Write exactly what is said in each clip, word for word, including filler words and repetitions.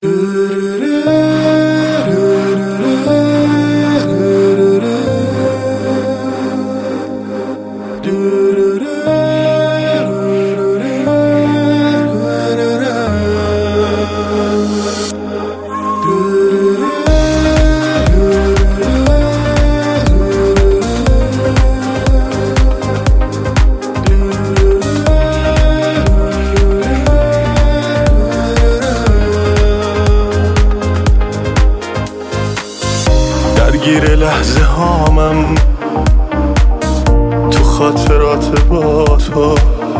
درگیر لحظه هامم تو خاطرات با تو،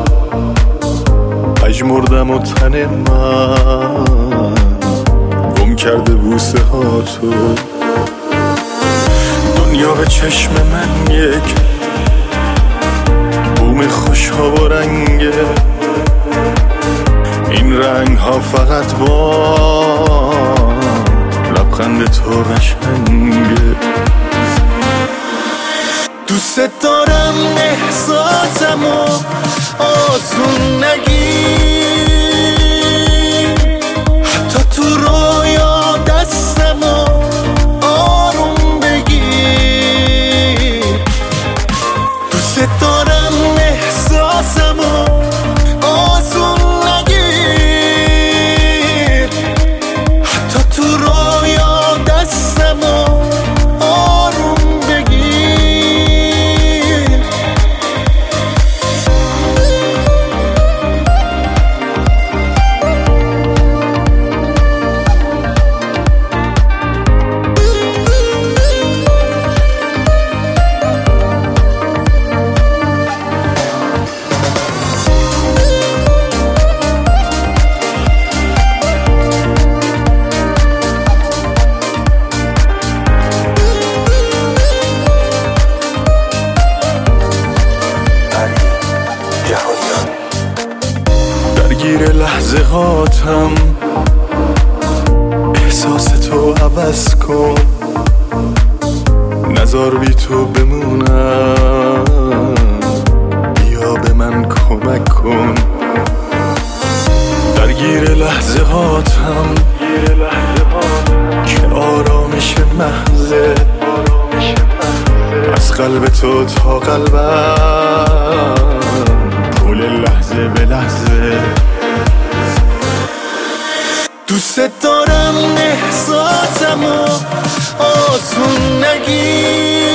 مجمردم و تن من گم کرده بوسه ها تو. دنیا به چشم من یک بوم خوش ها و رنگه، این رنگ ها فقط با لبخند تو قشنگه. دوست دارم احساسمو آسون نگیر، حتی تو رویا دستمو آروم بگیر. دوست دارم احساسمو آسون نگیر، حتی تو رویا دستمو آروم بگیر. درگیر لحظه هاتم، احساس تو عوض کن، نذار بی تو بمونم، بیا به من کمک کن. درگیر لحظه هاتم که آرامش محضه، از قلب تو تا قلبم، کل لحظه به لحظه. دوست دارم احساسمو آسون نگیر،